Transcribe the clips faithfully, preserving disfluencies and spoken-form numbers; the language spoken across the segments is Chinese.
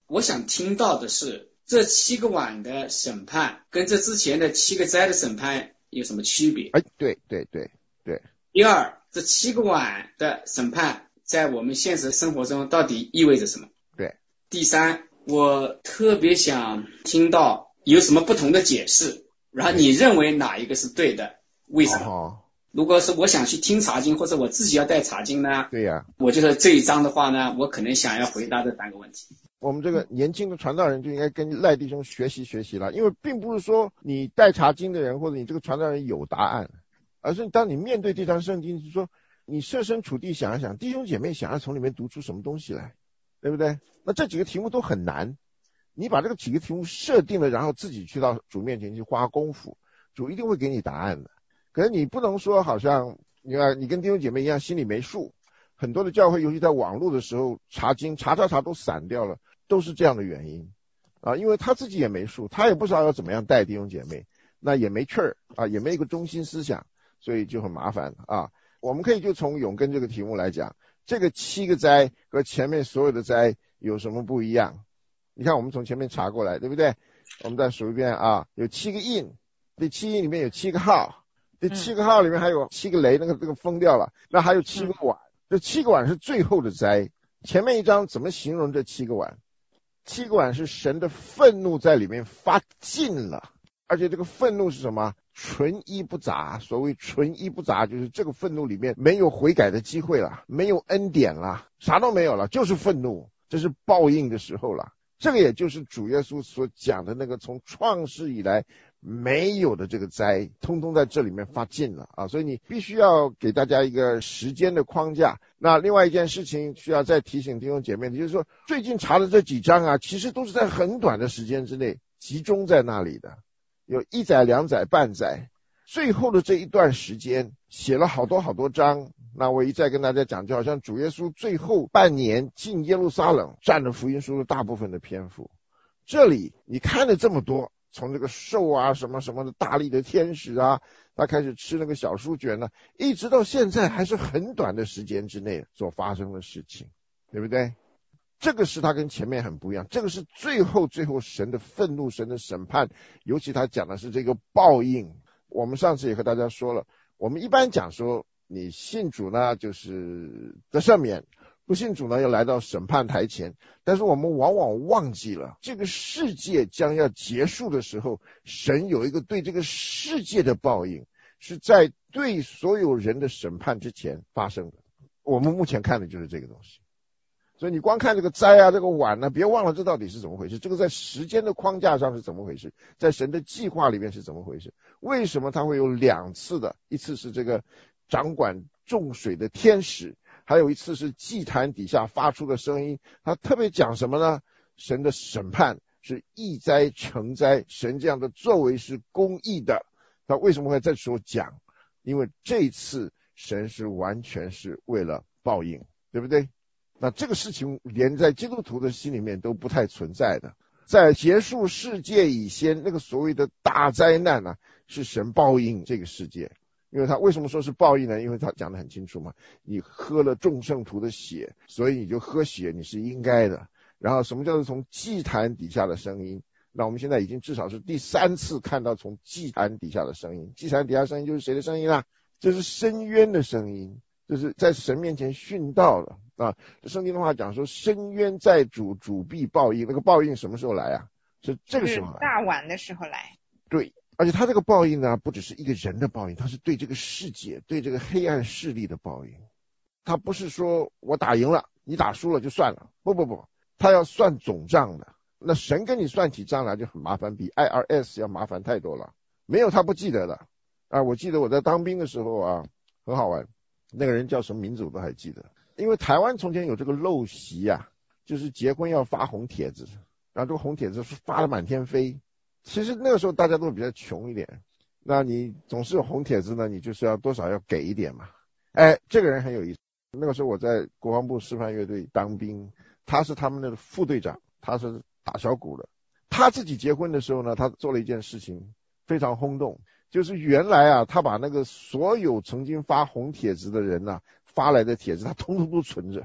我想听到的是这七个碗的审判跟这之前的七个灾的审判有什么区别？ 哎，对对对对。 第二，这七个碗的审判在我们现实生活中到底意味着什么？ 对。 第三，我特别想听到有什么不同的解释，然后你认为哪一个是对的，为什么？ 哦， 如果是我想去听查经，或者我自己要带查经呢？ 对呀、啊， 我觉得这一章的话呢，我可能想要回答这三个问题。 我们这个年轻的传道人就应该跟赖弟兄学习学习了，因为并不是说你带查经的人或者你这个传道人有答案，而是当你面对这张圣经，是说你设身处地想一想，弟兄姐妹想要从里面读出什么东西来，对不对？那这几个题目都很难，你把这个几个题目设定了，然后自己去到主面前去花功夫，主一定会给你答案的。可是你不能说好像你看你跟弟兄姐妹一样心里没数，很多的教会尤其在网络的时候查经查查查都散掉了，都是这样的原因啊，因为他自己也没数，他也不知道要怎么样带弟兄姐妹，那也没趣儿啊，也没一个中心思想，所以就很麻烦啊。我们可以就从永根这个题目来讲，这个七个灾和前面所有的灾有什么不一样？你看我们从前面查过来，对不对？我们再数一遍啊，有七个印，这七印里面有七个号，这七个号里面还有七个雷，那个这个封掉了，那还有七个碗，这七个碗是最后的灾。前面一章怎么形容这七个碗？七个碗是神的愤怒在里面发尽了，而且这个愤怒是什么？纯一不杂。所谓纯一不杂，就是这个愤怒里面没有悔改的机会了，没有恩典了，啥都没有了，就是愤怒，这是报应的时候了。这个也就是主耶稣所讲的那个从创世以来没有的这个灾，通通在这里面发尽了啊！所以你必须要给大家一个时间的框架。那另外一件事情需要再提醒弟兄姐妹的，就是说最近查的这几章啊，其实都是在很短的时间之内集中在那里的，有一载、两载、半载，最后的这一段时间写了好多好多章。那我一再跟大家讲，就好像主耶稣最后半年进耶路撒冷占了福音书的大部分的篇幅。这里你看了这么多，从这个兽啊什么什么的大力的天使啊，他开始吃那个小书卷呢，一直到现在还是很短的时间之内所发生的事情，对不对？这个是他跟前面很不一样，这个是最后最后神的愤怒，神的审判，尤其他讲的是这个报应。我们上次也和大家说了，我们一般讲说你信主呢就是得赦免，不信主呢要来到审判台前，但是我们往往忘记了这个世界将要结束的时候，神有一个对这个世界的报应是在对所有人的审判之前发生的。我们目前看的就是这个东西，所以你光看这个灾啊这个碗呢，别忘了这到底是怎么回事，这个在时间的框架上是怎么回事，在神的计划里面是怎么回事，为什么它会有两次的，一次是这个掌管众水的天使，还有一次是祭坛底下发出的声音。他特别讲什么呢？神的审判是义灾成灾，神这样的作为是公义的。他为什么会在这时候讲？因为这次神是完全是为了报应，对不对？那这个事情连在基督徒的心里面都不太存在的。在结束世界以前，那个所谓的大灾难呢、啊，是神报应这个世界。因为他为什么说是报应呢？因为他讲得很清楚嘛，你喝了众圣徒的血，所以你就喝血，你是应该的。然后什么叫做从祭坛底下的声音？那我们现在已经至少是第三次看到从祭坛底下的声音。祭坛底下的声音就是谁的声音啊？就是深渊的声音，就是在神面前殉道了啊。圣经的话讲说，深渊在主，主必报应。那个报应什么时候来啊？是这个时候来， 大晚的时候来。 对。而且他这个报应呢，不只是一个人的报应，他是对这个世界，对这个黑暗势力的报应。他不是说我打赢了，你打输了就算了，不不不，他要算总账的。那神跟你算起账来就很麻烦，比 I R S 要麻烦太多了。没有他不记得的啊！我记得我在当兵的时候啊，很好玩，那个人叫什么名字我都还记得。因为台湾从前有这个陋习啊，就是结婚要发红帖子，然后这个红帖子是发得满天飞。其实那个时候大家都比较穷一点，那你总是有红帖子呢，你就是要多少要给一点嘛。哎，这个人很有意思。那个时候我在国防部示范乐队当兵，他是他们的副队长，他是打小鼓的。他自己结婚的时候呢，他做了一件事情非常轰动，就是原来啊，他把那个所有曾经发红帖子的人啊发来的帖子，他通通都存着。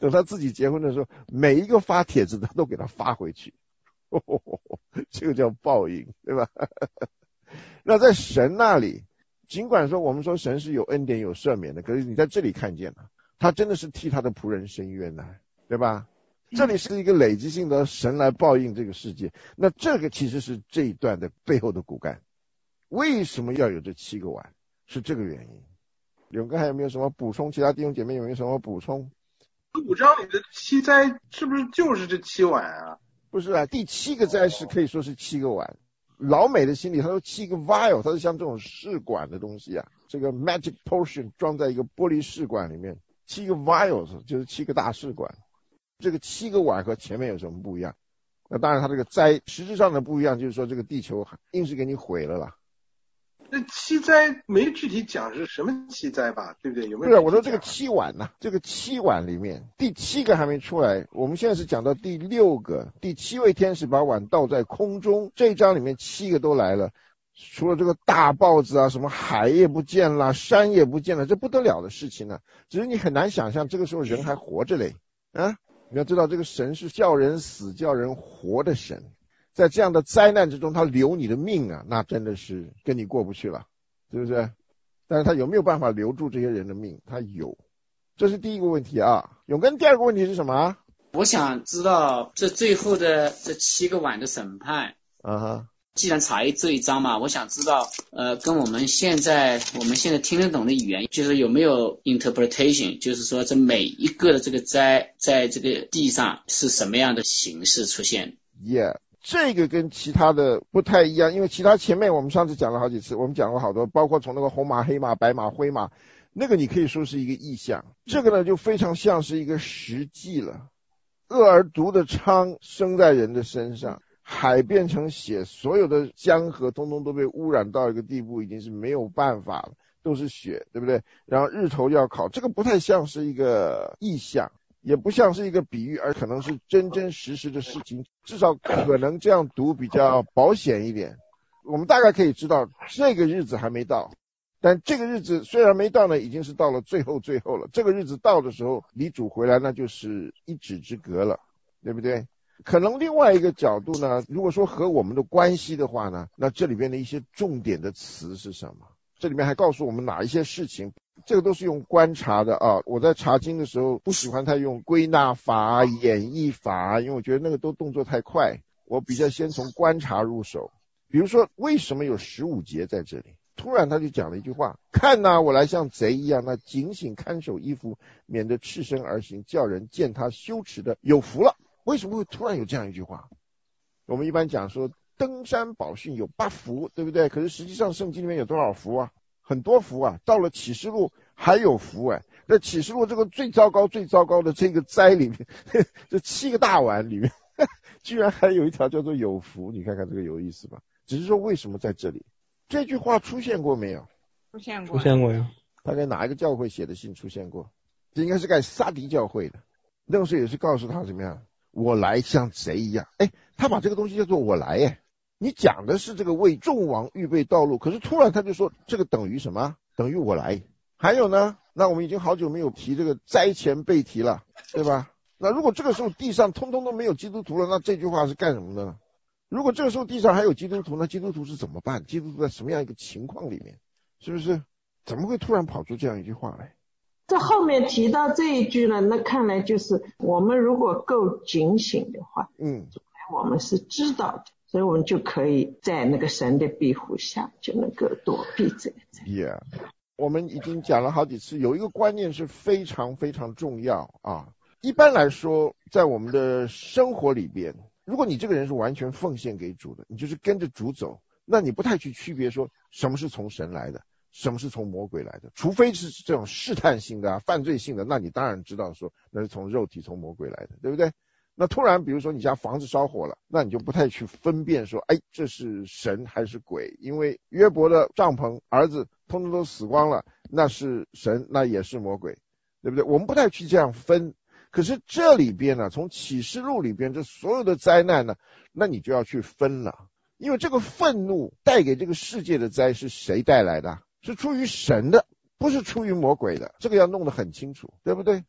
等他自己结婚的时候，每一个发帖子的都给他发回去。哦，这个叫报应，对吧？那在神那里，尽管说我们说神是有恩典有赦免的，可是你在这里看见了，他真的是替他的仆人伸冤呐，对吧？这里是一个累积性的神来报应这个世界。那这个其实是这一段的背后的骨干。为什么要有这七个碗？是这个原因。永哥还有没有什么补充？其他弟兄姐妹有没有什么补充？ 五章里的七灾是不是就是这七碗啊？ 不是啊，第七个灾是可以说是七个碗。老美的心里他说七个 vial， 它是像这种试管的东西啊，这个 magic potion 装在一个玻璃试管里面，七个 vials 就是七个大试管。这个七个碗和前面有什么不一样？那当然它这个灾实质上的不一样，就是说这个地球硬是给你毁了啦。 那七灾没具体讲是什么七灾吧，对不对？有没有？ 对啊，我说这个七碗呢、啊，这个七碗里面第七个还没出来，我们现在是讲到第六个，第七位天使把碗倒在空中，这一章里面七个都来了，除了这个大豹子啊，什么海也不见了，山也不见了，这不得了的事情呢、啊。只是你很难想象这个时候人还活着嘞啊！你要知道这个神是叫人死叫人活的神。在这样的灾难之中，他留你的命啊，那真的是跟你过不去了，是不是？但是他有没有办法留住这些人的命？他有，这是第一个问题啊。永根，第二个问题是什么？ 我想知道这最后的这七个碗的审判啊哈。 既然查这一章嘛，我想知道，呃，跟我们现在我们现在听得懂的语言，就是有没有 interpretation， 就是说这每一个的这个灾在这个地上是什么样的形式出现 ？Yeah。这个跟其他的不太一样，因为其他前面我们上次讲了好几次，我们讲过好多，包括从那个红马、黑马、白马、灰马，那个你可以说是一个意象，这个呢就非常像是一个实际了。恶而毒的疮生在人的身上，海变成血，所有的江河通通都被污染到一个地步，已经是没有办法了，都是血，对不对？然后日头要烤，这个不太像是一个意象，也不像是一个比喻，而可能是真真实实的事情，至少可能这样读比较保险一点。我们大概可以知道这个日子还没到，但这个日子虽然没到呢，已经是到了最后最后了。这个日子到的时候，离主回来那就是一指之隔了，对不对？可能另外一个角度呢，如果说和我们的关系的话呢，那这里边的一些重点的词是什么？这里面还告诉我们哪一些事情，这个都是用观察的啊。我在查经的时候不喜欢太用归纳法、演绎法，因为我觉得那个都动作太快，我比较先从观察入手。比如说为什么有十五节在这里，突然他就讲了一句话，看哪、啊、我来像贼一样，那警醒看守衣服，免得赤身而行，叫人见他羞耻的有福了。为什么会突然有这样一句话？我们一般讲说登山宝训有八福，对不对？可是实际上圣经里面有多少福啊？很多福啊。到了启示录还有福哎。那启示录这个最糟糕最糟糕的这个灾里面，这七个大碗里面居然还有一条叫做有福，你看看这个有意思吧？只是说为什么在这里这句话出现过没有？ 出现过， 出现过呀。 他在哪一个教会写的信出现过？这应该是在撒狄教会的，那个时候也是告诉他怎么样，我来像贼一样。哎，他把这个东西叫做我来哎，你讲的是这个为众王预备道路，可是突然他就说这个等于什么？等于我来。还有呢，那我们已经好久没有提这个灾前被提了，对吧？那如果这个时候地上通通都没有基督徒了，那这句话是干什么的呢？如果这个时候地上还有基督徒，那基督徒是怎么办？基督徒在什么样一个情况里面？是不是？怎么会突然跑出这样一句话来？ 这后面提到这一句呢，那看来就是我们如果够警醒的话， 嗯， 我们是知道的，所以我们就可以在那个神的庇护下就能够躲避这个灾。 Yeah， 我们已经讲了好几次，有一个观念是非常非常重要啊。一般来说，在我们的生活里边，如果你这个人是完全奉献给主的，你就是跟着主走，那你不太去区别说什么是从神来的，什么是从魔鬼来的，除非是这种试探性的、啊、犯罪性的，那你当然知道说那是从肉体从魔鬼来的，对不对？那突然比如说你家房子烧火了，那你就不太去分辨说哎，这是神还是鬼，因为约伯的帐篷儿子通通都死光了，那是神那也是魔鬼，对不对？我们不太去这样分。可是这里边呢，从启示录里边这所有的灾难呢，那你就要去分了，因为这个愤怒带给这个世界的灾是谁带来的？是出于神的，不是出于魔鬼的，这个要弄得很清楚，对不对？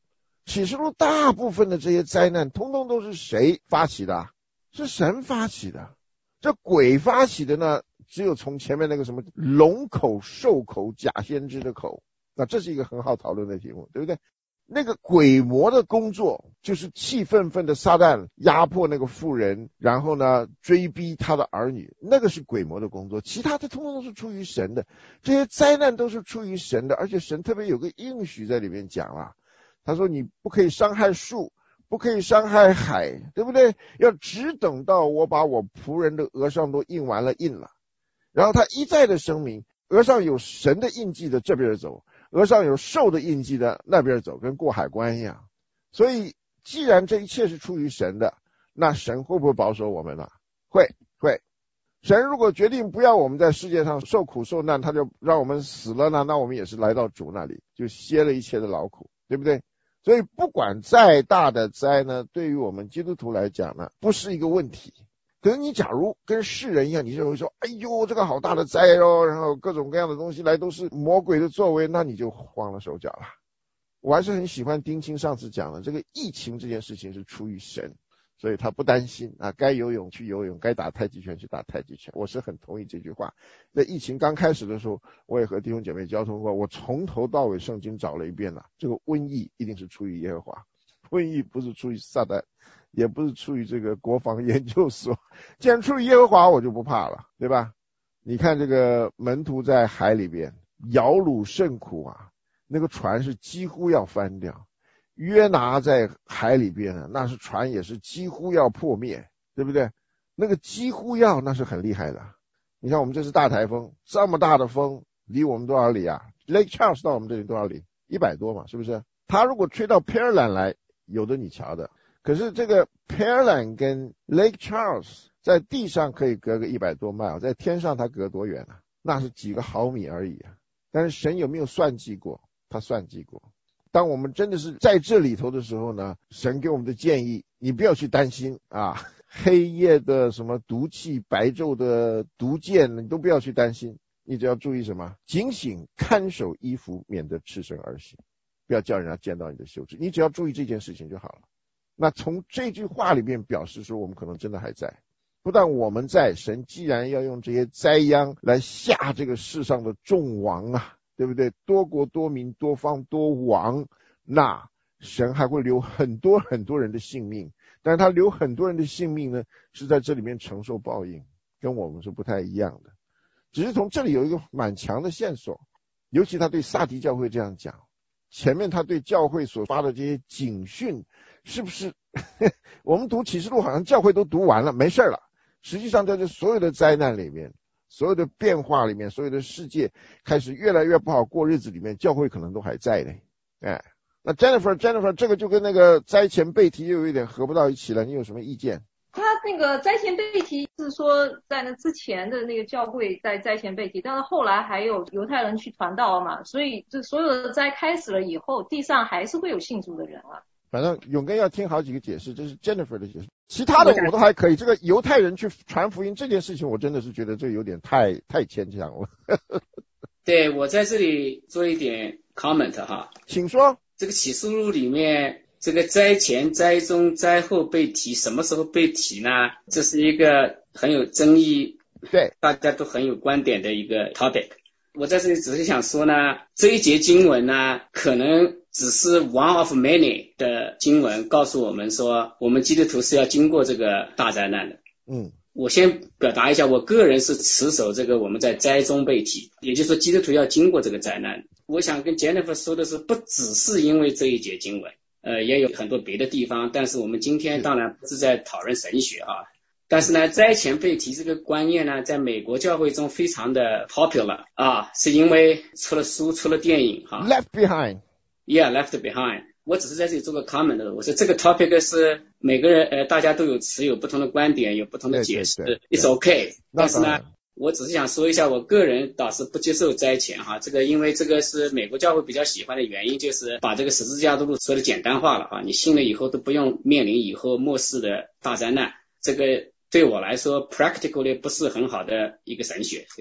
启示录大部分的这些灾难通通都是谁发起的？是神发起的。这鬼发起的呢，只有从前面那个什么龙口兽口假先知的口，那这是一个很好讨论的题目，对不对？那个鬼魔的工作就是气愤愤的撒旦压迫那个妇人，然后呢追逼他的儿女，那个是鬼魔的工作。其他的通通都是出于神的，这些灾难都是出于神的，而且神特别有个应许在里面讲了，他说你不可以伤害树，不可以伤害海，对不对？要只等到我把我仆人的额上都印完了印了。然后他一再的声明，额上有神的印记的这边走，额上有兽的印记的那边走，跟过海关一样。所以既然这一切是出于神的，那神会不会保守我们呢？会会。神如果决定不要我们在世界上受苦受难，他就让我们死了呢，那我们也是来到主那里，就歇了一切的劳苦，对不对？所以不管再大的灾呢，对于我们基督徒来讲呢，不是一个问题。可是你假如跟世人一样，你就会说，哎呦，这个好大的灾哦，然后各种各样的东西来都是魔鬼的作为，那你就慌了手脚了。我还是很喜欢丁青上次讲的，这个疫情这件事情是出于神，所以他不担心啊，该游泳去游泳，该打太极拳去打太极拳。我是很同意这句话。在疫情刚开始的时候，我也和弟兄姐妹交通过，我从头到尾圣经找了一遍了，这个瘟疫一定是出于耶和华，瘟疫不是出于撒旦，也不是出于这个国防研究所，既然出于耶和华，我就不怕了，对吧？你看这个门徒在海里边摇橹甚苦啊，那个船是几乎要翻掉。约拿在海里边呢，那是船也是几乎要破灭，对不对？那个几乎要，那是很厉害的。你看我们这是大台风，这么大的风，离我们多少里啊？ Lake Charles 到我们这里多少里？一百多嘛，是不是？它如果吹到 Pearland 来，有的你瞧的。可是这个 Pearland 跟 Lake Charles 在地上可以隔个一百多 mile， 在天上它隔多远啊？那是几个毫米而已啊。但是神有没有算计过？他算计过。当我们真的是在这里头的时候呢，神给我们的建议，你不要去担心啊，黑夜的什么毒气，白昼的毒箭，你都不要去担心，你只要注意什么？警醒看守衣服，免得赤身而行，不要叫人家见到你的羞耻，你只要注意这件事情就好了。那从这句话里面表示说，我们可能真的还在，不但我们在，神既然要用这些灾殃来吓这个世上的众王啊，对不对？多国多民多方多王，那神还会留很多很多人的性命，但是他留很多人的性命呢，是在这里面承受报应，跟我们是不太一样的。只是从这里有一个蛮强的线索，尤其他对撒狄教会这样讲，前面他对教会所发的这些警讯，是不是我们读启示录好像教会都读完了没事了，实际上在这所有的灾难里面，所有的变化里面，所有的世界开始越来越不好过日子里面，教会可能都还在呢。哎，那 Jennifer Jennifer 这个就跟那个灾前背题又有一点合不到一起了，你有什么意见？ 他那个灾前背题是说在那之前的那个教会在灾前背题，但是后来还有犹太人去传道嘛，所以这所有的灾开始了以后，地上还是会有信主的人啊。 反正永根要听好几个解释，这是 Jennifer 的解释，其他的我都还可以。这个犹太人去传福音这件事情，我真的是觉得这有点太太牵强了。 对，我在这里做一点 comment 哈， 请说。 这个启示录里面，这个灾前、灾中、灾后被提，什么时候被提呢？这是一个很有争议， 对， 大家都很有观点的一个 topic。我在这里只是想说呢，这一节经文呢，可能只是 one of many 的经文，告诉我们说，我们基督徒是要经过这个大灾难的。 嗯， 我先表达一下，我个人是持守这个我们在灾中被提，也就是说基督徒要经过这个灾难。我想跟 Jennifer 说的是，不只是因为这一节经文，呃，也有很多别的地方，但是我们今天当然不是在讨论神学啊。但是呢，灾前被提这个观念呢，在美国教会中非常的 popular 啊，是因为出了书、出了电影哈。 Left Behind。Yeah, Left Behind。我只是在这里做个 comment 的，我说这个 topic 是每个人呃大家都有持有不同的观点，有不同的解释， 对对对 ，it's okay。但是呢，我只是想说一下，我个人倒是不接受灾前哈，这个因为这个是美国教会比较喜欢的原因，就是把这个十字架的路说的简单化了哈，你信了以后都不用面临以后末世的大灾难，这个对我来说 practically 不是很好的一个神学。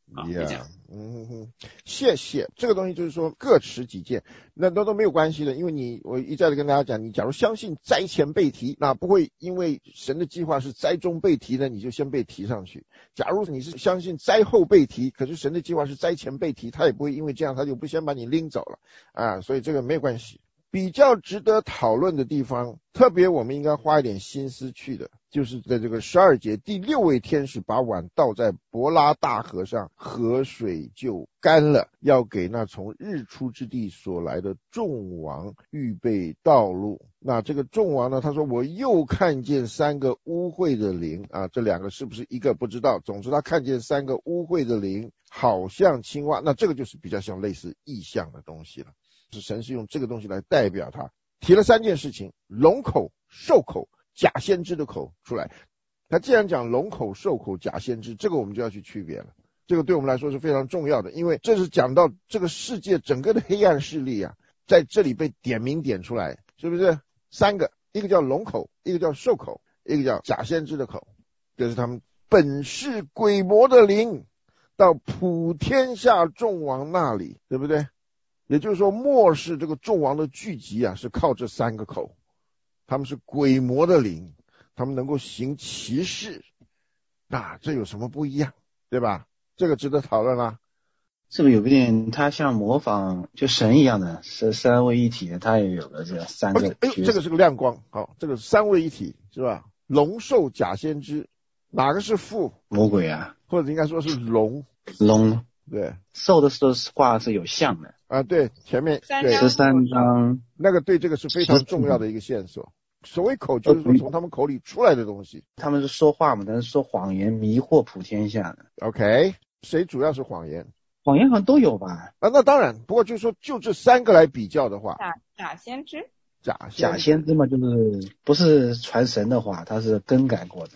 啊，就这样。 嗯哼，谢谢。这个东西就是说各持己见，那都都没有关系的，因为你我一再的跟大家讲，你假如相信灾前被提，那不会因为神的计划是灾中被提的，你就先被提上去。假如你是相信灾后被提，可是神的计划是灾前被提，他也不会因为这样他就不先把你拎走了啊，所以这个没有关系。比较值得讨论的地方，特别我们应该花一点心思去的，就是在这个十二节，第六位天使把碗倒在伯拉大河上，河水就干了，要给那从日出之地所来的众王预备道路。那这个众王呢，他说我又看见三个污秽的灵啊，这两个是不是一个不知道，总之他看见三个污秽的灵好像青蛙，那这个就是比较像类似意象的东西了，是神是用这个东西来代表它。提了三件事情，龙口、兽口、假先知的口出来。他既然讲龙口、兽口、假先知，这个我们就要去区别了，这个对我们来说是非常重要的，因为这是讲到这个世界整个的黑暗势力啊，在这里被点名点出来，是不是？三个，一个叫龙口，一个叫兽口，一个叫假先知的口，这是他们本是鬼魔的灵到普天下众王那里，对不对？也就是说末世这个众王的聚集啊，是靠这三个口，他们是鬼魔的灵，他们能够行奇事，那这有什么不一样，对吧？这个值得讨论啦。 这个有点他像模仿就神一样的，是三位一体的，他也有个这三个。 哎呦，这个是个亮光，好，这个三位一体是吧？龙兽假先知，哪个是父？ 魔鬼啊， 或者应该说是龙。 龙， 对， 兽的时候画是有像的啊，对，前面对十三章那个对这个是非常重要的一个线索。所谓口就是说从他们口里出来的东西， 他们是说话嘛，但是说谎言迷惑普天下的。 OK， 谁主要是谎言？ 谎言好像都有吧？ 啊，那当然，不过就是说就这三个来比较的话， 假假先知， 假假先知嘛，就是不是传神的话，他是更改过的。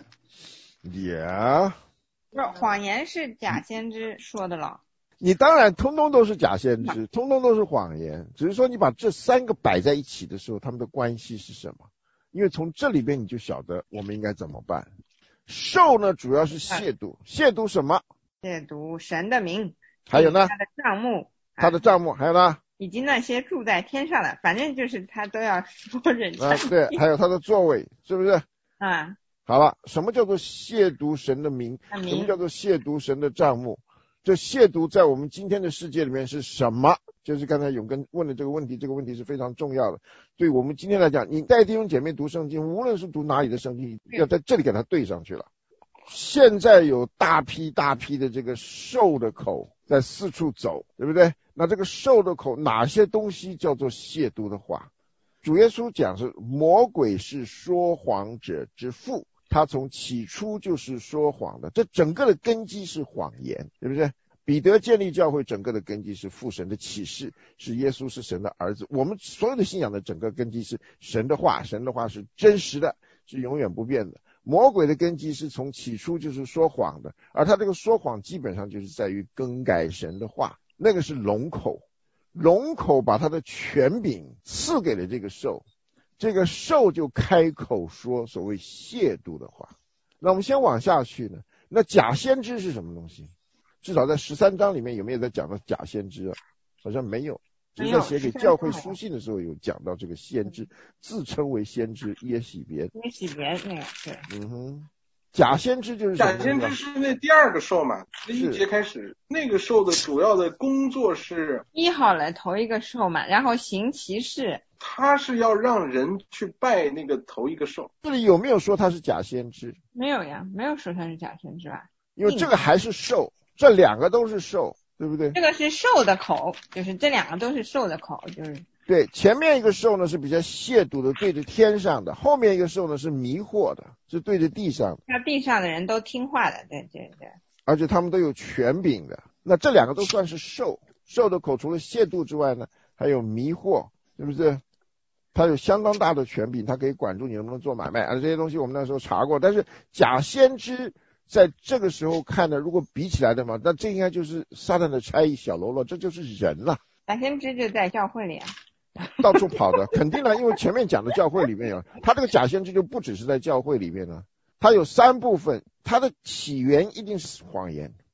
Yeah， 不是谎言是假先知说的了。 你当然通通都是假先知，通通都是谎言，只是说你把这三个摆在一起的时候，他们的关系是什么？因为从这里边你就晓得我们应该怎么办。兽呢，主要是亵渎，亵渎什么？ 亵渎神的名， 还有呢？ 他的帐幕， 他的帐幕，还有呢？ 以及那些住在天上的，反正就是他都要说人家。 啊，对，还有他的座位，是不是？ 啊， 好了，什么叫做亵渎神的名？什么叫做亵渎神的帐幕？这亵渎在我们今天的世界里面是什么？就是刚才永根问的这个问题，这个问题是非常重要的。对我们今天来讲，你带弟兄姐妹读圣经，无论是读哪里的圣经，要在这里给它对上去了。现在有大批大批的这个兽的口在四处走，对不对？那这个兽的口哪些东西叫做亵渎的话？主耶稣讲是魔鬼是说谎者之父，他从起初就是说谎的，这整个的根基是谎言，对不对？彼得建立教会整个的根基是父神的启示，是耶稣是神的儿子。我们所有的信仰的整个根基是神的话，神的话是真实的，是永远不变的。魔鬼的根基是从起初就是说谎的，而他这个说谎基本上就是在于更改神的话，那个是龙口。龙口把他的权柄赐给了这个兽，这个兽就开口说所谓亵渎的话。那我们先往下去呢，那假先知是什么东西？至少在十三章里面有没有在讲到假先知啊？好像没有，只是在写给教会书信的时候有讲到这个先知，自称为先知耶洗别。 耶洗别那个对， 嗯哼，假先知就是什么？ 假先知是那第二个兽嘛，第一节开始，那个兽的主要的工作是医好了头一个兽嘛，然后行奇事。 他是要让人去拜那个头一个兽。 这里有没有说他是假先知？ 没有呀，没有说他是假先知吧？ 因为这个还是兽，这两个都是兽，对不对？ 这个是兽的口，就是这两个都是兽的口，就是对。前面一个兽呢是比较亵渎的，对着天上的；后面一个兽呢是迷惑的，是对着地上的。 那地上的人都听话的，对对对。 而且他们都有权柄的。那这两个都算是兽，兽的口除了亵渎之外呢，还有迷惑，是不是？他有相当大的权柄，他可以管住你能不能做买卖，而这些东西我们那时候查过。但是假先知在这个时候看的，如果比起来的嘛，那这应该就是撒旦的差役小喽啰，这就是人了。 假先知就在教会里啊， 到处跑的，肯定的，因为前面讲的教会里面有，他这个假先知就不只是在教会里面了，他有三部分，他的起源一定是谎言，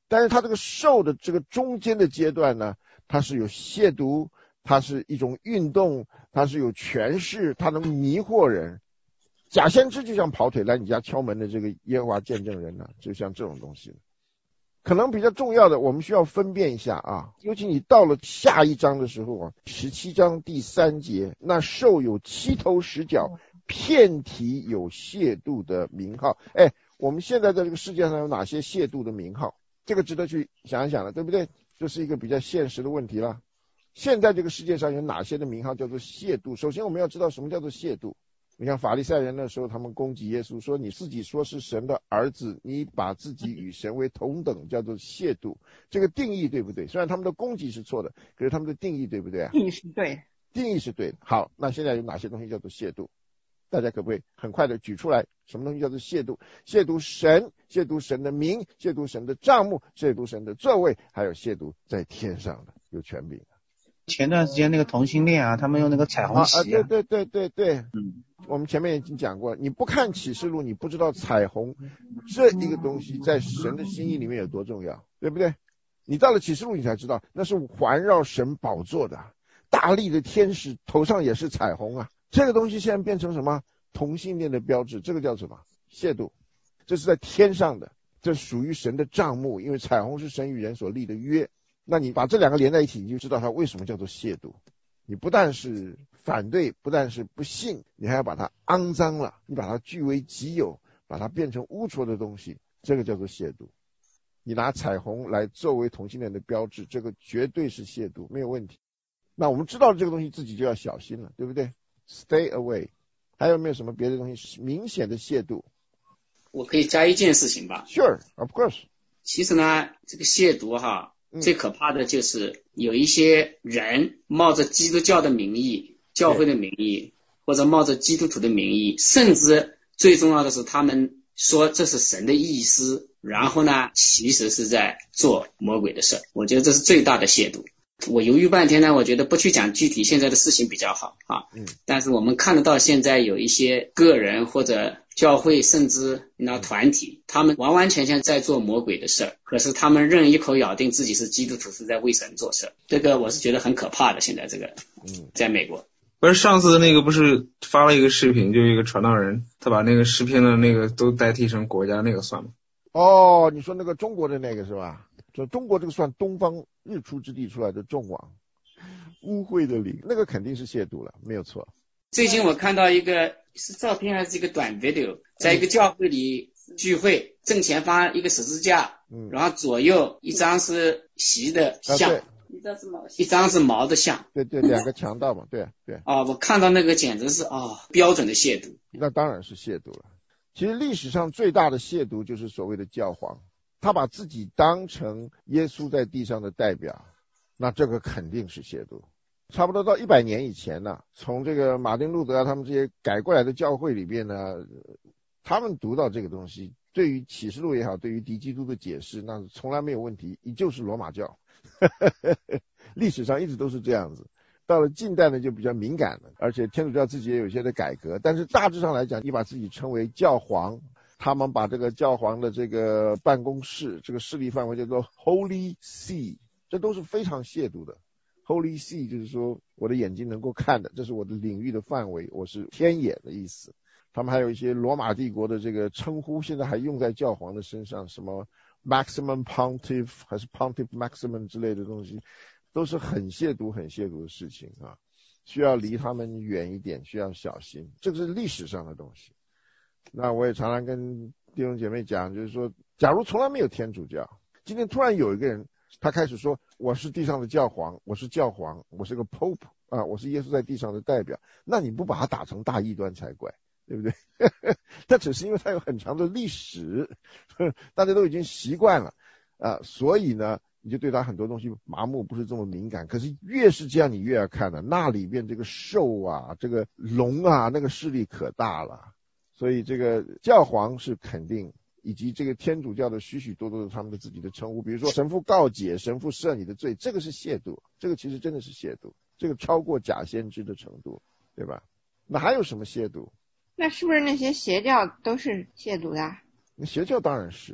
但是它这个受的这个中间的阶段呢，它是有亵渎，它是一种运动，它是有权势，它能迷惑人。假先知就像跑腿来你家敲门的这个耶和华见证人呢、啊，就像这种东西。可能比较重要的，我们需要分辨一下啊，尤其你到了下一章的时候啊，十七章第三节，那兽有七头十脚，遍体有亵渎的名号。哎，我们现在在这个世界上有哪些亵渎的名号？这个值得去想一想了，对不对？这是一个比较现实的问题了。现在这个世界上有哪些的名号叫做亵渎？首先我们要知道什么叫做亵渎。你看法利赛人的时候，他们攻击耶稣，说你自己说是神的儿子，你把自己与神为同等，叫做亵渎。这个定义对不对？虽然他们的攻击是错的，可是他们的定义对不对啊？ 定义是对， 定义是对的。好，那现在有哪些东西叫做亵渎？大家可不可以很快的举出来？什么东西叫做亵渎？亵渎神，亵渎神的名，亵渎神的帐幕，亵渎神的座位，还有亵渎在天上的有权柄。 前段时间那个同性恋啊，他们用那个彩虹旗啊， 啊对对对对对， 嗯， 我们前面已经讲过，你不看启示录，你不知道彩虹这一个东西在神的心意里面有多重要，对不对？你到了启示录，你才知道那是环绕神宝座的大力的天使头上也是彩虹啊。这个东西现在变成什么？同性恋的标志，这个叫什么？亵渎。这是在天上的，这属于神的帐幕，因为彩虹是神与人所立的约。那你把这两个连在一起，你就知道它为什么叫做亵渎。你不但是反对，不但是不信，你还要把它肮脏了，你把它据为己有，把它变成污浊的东西，这个叫做亵渎。你拿彩虹来作为同性恋的标志，这个绝对是亵渎，没有问题。那我们知道这个东西，自己就要小心了，对不对？ Stay away。 还有没有什么别的东西明显的亵渎？ 我可以加一件事情吧。 Sure, of course。 其实呢，这个亵渎哈，最可怕的就是有一些人冒着基督教的名义、教会的名义，或者冒着基督徒的名义，甚至最重要的是他们说这是神的意思，然后呢其实是在做魔鬼的事。我觉得这是最大的亵渎。我犹豫半天呢，我觉得不去讲具体现在的事情比较好啊。嗯，但是我们看得到现在有一些个人或者教会甚至那团体，他们完完全全在做魔鬼的事，可是他们仍一口咬定自己是基督徒，是在为神做事。这个我是觉得很可怕的。现在这个嗯，在美国不是上次那个不是发了一个视频，就一个传道人他把那个诗篇的那个都代替成国家，那个算吗？ 哦，你说那个中国的那个是吧？就中国这个算东方日出之地出来的众王，污秽的灵，那个肯定是亵渎了，没有错。 最近我看到一个是照片还是一个短 video， 在一个教会里聚会，正前方一个十字架，嗯，然后左右一张是席的像，啊，一张是毛，一张是毛的像， 对对，两个强盗嘛，对对。 哦，我看到那个简直是哦标准的亵渎。 那当然是亵渎了。其实历史上最大的亵渎就是所谓的教皇，他把自己当成耶稣在地上的代表，那这个肯定是亵渎。差不多到一百年以前呢，从这个马丁路德啊他们这些改过来的教会里边呢，他们读到这个东西，对于启示录也好，对于敌基督的解释，那从来没有问题，依旧是罗马教。历史上一直都是这样子。到了近代呢就比较敏感了，而且天主教自己也有一些的改革，但是大致上来讲，你把自己称为教皇，他们把这个教皇的这个办公室这个势力范围叫做 Holy See， 这都是非常亵渎的。Holy See 就是说我的眼睛能够看的，这是我的领域的范围，我是天眼的意思。他们还有一些罗马帝国的这个称呼，现在还用在教皇的身上，什么 Maximum Pontiff 还是 Pontiff Maximum 之类的东西，都是很亵渎很亵渎的事情啊，需要离他们远一点，需要小心，这个是历史上的东西。那我也常常跟弟兄姐妹讲，就是说假如从来没有天主教，今天突然有一个人他开始说我是地上的教皇，我是教皇，我是个 Pope 啊，我是耶稣在地上的代表，那你不把他打成大异端才怪，对不对？但只是因为他有很长的历史，大家都已经习惯了啊，所以呢你就对他很多东西麻木，不是这么敏感。可是越是这样，你越要看了，那里面这个兽啊，这个龙啊，那个势力可大了。所以这个教皇是肯定，以及这个天主教的许许多多的他们的自己的称呼，比如说神父告解、神父赦你的罪，这个是亵渎，这个其实真的是亵渎，这个超过假先知的程度，对吧？那还有什么亵渎？ 那是不是那些邪教都是亵渎的？ 那邪教当然是。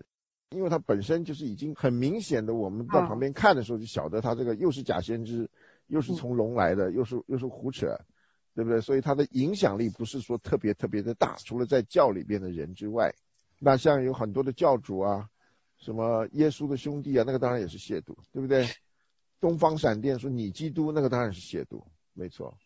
因为他本身就是已经很明显的，我们到旁边看的时候就晓得他这个又是假先知，又是从龙来的，又是又是胡扯，对不对？所以他的影响力不是说特别特别的大，除了在教里边的人之外。那像有很多的教主啊，什么耶稣的兄弟啊，那个当然也是亵渎，对不对？东方闪电说你基督，那个当然是亵渎，没错。